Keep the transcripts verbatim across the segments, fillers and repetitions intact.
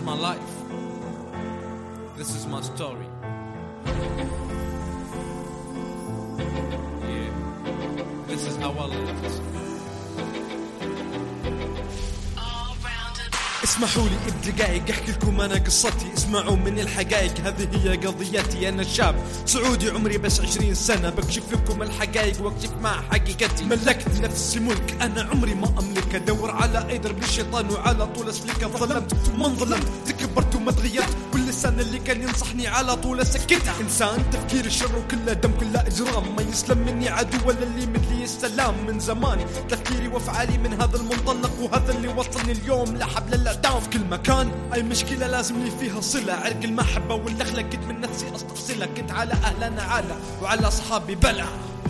my life. This is my story. Yeah. This is how I lived. اسمحوا لي بدقايق احكي لكم انا قصتي. اسمعوا من الحقائق، هذه هي قضيتي. انا شاب سعودي عمري بس عشرين سنة، بكشف لكم الحقائق واكشف مع حقيقتي. ملكت نفسي ملك انا عمري ما املك، ادور على اي درب الشيطان وعلى طول اسلكه. ظلمت وما انظلمت، تكبرت وما تغيرت، واللسان اللي كان ينصحني على طول اسكته. انسان تفكير الشر وكله دم كله اجرام، ما يسلم مني عدو ولا اللي مثلي السلام. من زماني تفكيري وافعالي من هذا المنطلق، وهذا اللي وصلني اليوم لحبل الله. في كل مكان اي مشكله لازم لي فيها صله، عرق المحبه والاخلاق كنت من نفسي استفصلها. كنت على اهلنا عاله وعلى اصحابي بلا،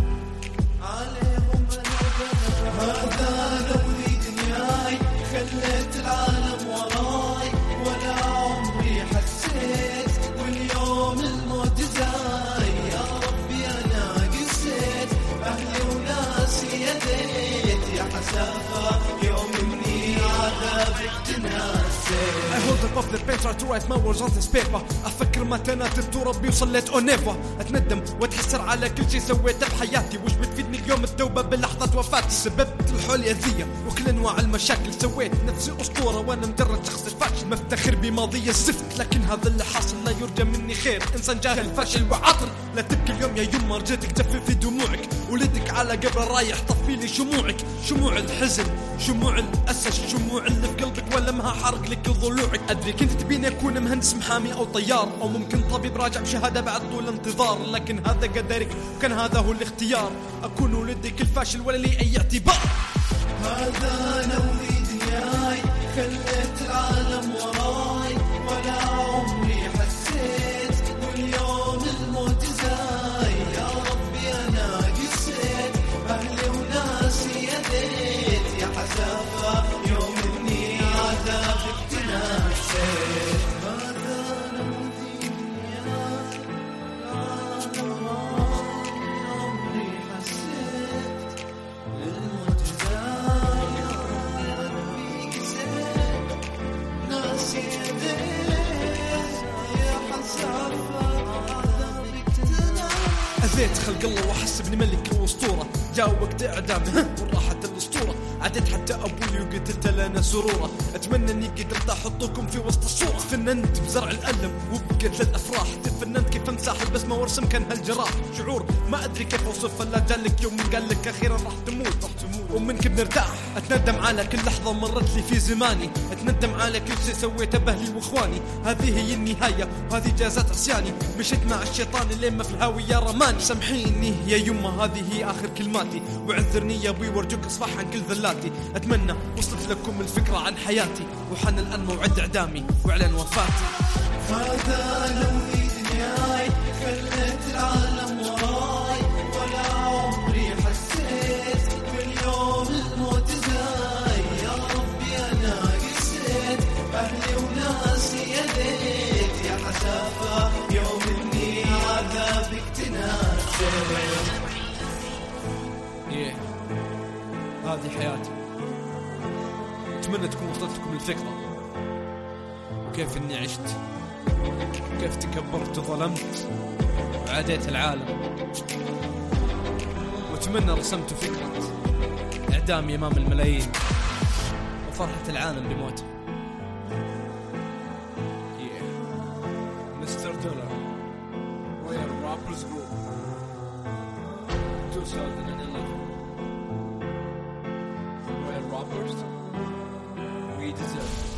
عليهم بلا. هذا لوني دنياي، خليت العالم وراي، ولا عمري حسيت واليوم الموت جاي. يا ربي انا قسيت اهلي وناسي يديت، يا حسافه يوم اني عذابك تناسي. I hold up the pen, try to write my words on this paper. أفكر ما تناتبت وربي وصليت أو نيفا. أتندم وأتحسر على كل شيء سويته بحياتي، وش بتفيدني اليوم التوبة بلحظة وفاتي. سببت الحول أذية وكل أنواع المشاكل، سويت نفسي أسطورة وأنا مجرد شخص فاشل. مفتخر بماضي الزفت لكن هذا اللي حاصل، لا يرجى مني خير. إنسان جاهل فاشل وعطل، لا تبكي اليوم يا يما رجيتك جففي دموعك. ولدك على قبر رايح طفي لي شموعك، شموع الحزن شموع الأسى، شموع اللي في قلبك ولمها حرق لك ضلوعك. أدري كنت تبيني أكون مهندس محامي أو طيار، أو ممكن طبيب راجع بشهادة بعد طول انتظار، لكن هذا قدرك وكان هذا هو الاختيار. أكون ولدك الفاشل ولا لي أي اعتبار. هذا لوني دنياي، خليت العالم وراي، ولا عمري حسيت واليوم الموت جاي. يا ربي أنا قسيت أهلي وناسي يديت، يا حسافة يوم إني عذابك تناسيت. هذا لوني دنياي، عمري حسيت للموت جاي. يا ربي قسيت ناسي يديت، يا حسافة عذابك تناسيت. أذيت خلق الله وحسبني ملك واسطورة، جاء وقت إعدامي وراحت الأسطورة. عديت حتى أبوي وقتلت لنا سرورة، أتمنى أني قدرت أحطكم في وسط الصورة. تفننت بزرع الألم وبقيت للأفراح، تفننت كيف أمسح البسمة وارسم كان هالجراح. شعور ما أدري كيف أوصفه، لا جالك يوم قال لك أخيرا راح تموت ومنك بنرتاح. أتندم على كل لحظة مرت لي في زماني، أتندم على كل شيء سويته بأهلي وإخواني. هذه هي النهاية وهذه جازات عصياني، مشيت مع الشيطان اللي ما في الهاوية رماني. سامحيني يا يما هذه هي آخر كلماتي، وعذرني يا أبوي وارجوك اصفح عن كل ذلاتي. أتمنى وصلت لكم الفكرة عن حياتي، وحان الآن موعد إعدامي وإعلان وفاتي. هذا لوني دنياي، خليت العالم وراي، ولا عمري حسيت واليوم الموت جاي. يا ربي أنا قسيت أهلي وناسي يديت، يا حسافة يوم إني عذابك تناسيت. yeah. هذه حياتي، أتمنى تكون وصلتكم الفكرة، وكيف إني عشت، وكيف تكبرت وظلمت وعاديت العالم. وأتمنى رسمت فكرة إعدامي أمام الملايين وفرحة العالم بموته. yeah. مستر دولار Royal Rappers Group twenty eleven. Royal Rappers, we deserve it.